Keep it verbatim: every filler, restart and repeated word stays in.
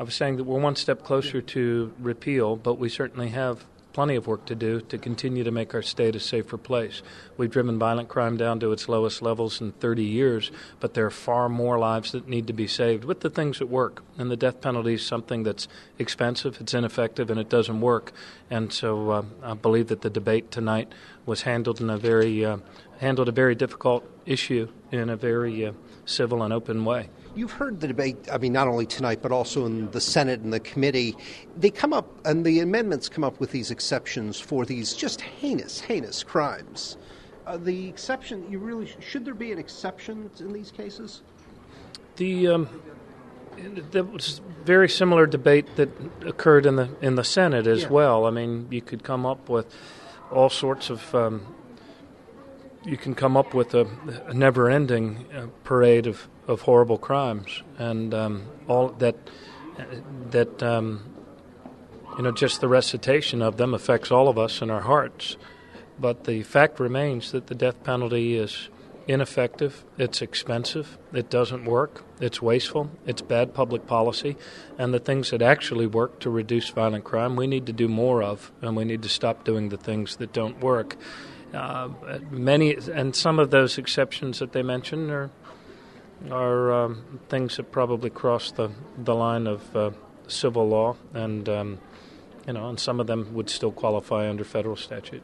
I was saying that we're one step closer to repeal, but we certainly have plenty of work to do to continue to make our state a safer place. We've driven violent crime down to its lowest levels in thirty years, but there are far more lives that need to be saved with the things that work. And the death penalty is something that's expensive, it's ineffective, and it doesn't work. And so uh, I believe that the debate tonight was handled in a very uh, handled a very difficult issue in a very uh, civil and open way. You've heard the debate, I mean, not only tonight, but also in the Senate and the committee. They come up, and the amendments come up with these exceptions for these just heinous, heinous crimes. Uh, the exception, you really, should there be an exception in these cases? The, um, there was very similar debate that occurred in the in the Senate as yeah. well. I mean, you could come up with all sorts of um, you can come up with a, a never-ending uh, parade of, of horrible crimes, and um, all that that um, you know, just the recitation of them affects all of us in our hearts. But the fact remains that the death penalty is ineffective, it's expensive, it doesn't work, it's wasteful, it's bad public policy, and the things that actually work to reduce violent crime we need to do more of, and we need to stop doing the things that don't work. Uh, many and some of those exceptions that they mentioned are are um, things that probably cross the the line of uh, civil law, and um, you know, and some of them would still qualify under federal statute.